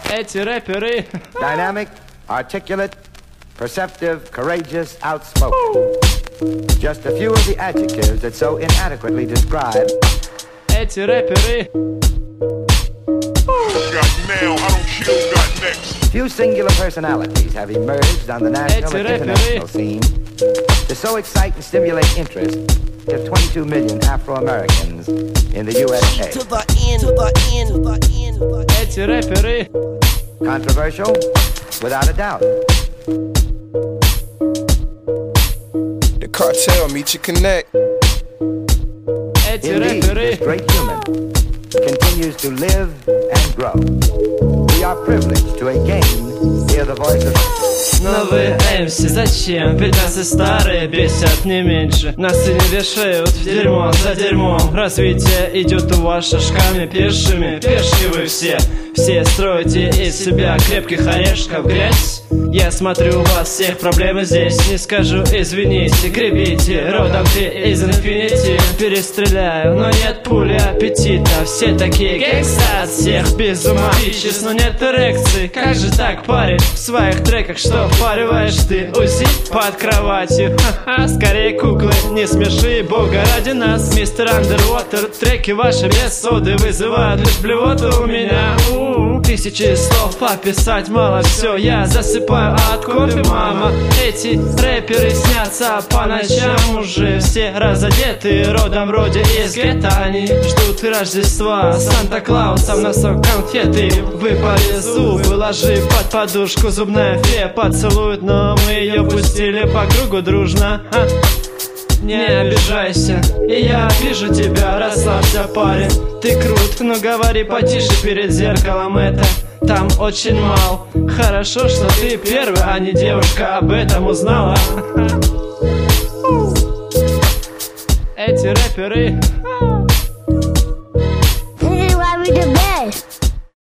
Эти рэперы. Dynamic, articulate, perceptive, courageous, outspoken. Just a few of the adjectives that so inadequately describe. Эти рэперы. Few singular personalities have emerged on the national and international scene to so excite and stimulate interest of 22 million Afro-Americans in the USA. To the end, to the end, to the end, to the end. Эти рэперы. Controversial, without a doubt. The cartel meet you connect. Эти Indeed, рэперы. this great human continues to live and grow. We are privileged to again hear the voice of... Новые МС, зачем? Ведь нас и старые бесят не меньше. Нас и не вешают в дерьмо за дерьмом. Развитие идет у вас шажками пешими. Пешки вы все. Все строите из себя крепких орешков грязь. Я смотрю, у вас всех проблемы здесь. Не скажу извините, гребите. Родом ты из инфинити. Перестреляю, но нет пули аппетита. Все такие гангста, от всех без ума. Бичес, но нет эрекции. Как же так, парень? В своих треках что впариваешь ты? УЗИ под кроватью. Ха-ха, скорее куклы, не смеши, бога ради нас. Мистер Андервотер, треки ваши без соды вызывают лишь блевоту у меня. Тысячи слов описать мало, все, я засыпаю от кофе, мама. Эти рэперы снятся по ночам уже. Все разодеты, родом вроде из гетто. Они ждут Рождества, Санта-Клаусом носок конфеты. Выпали зубы, ложи под подушку, зубная фея поцелует, но мы ее пустили по кругу дружно. Не обижайся, и я вижу тебя, расслабься, парень. Ты крут, но говори потише перед зеркалом, это там очень мало. Хорошо, что ты первый, а не девушка об этом узнала. Эти рэперы.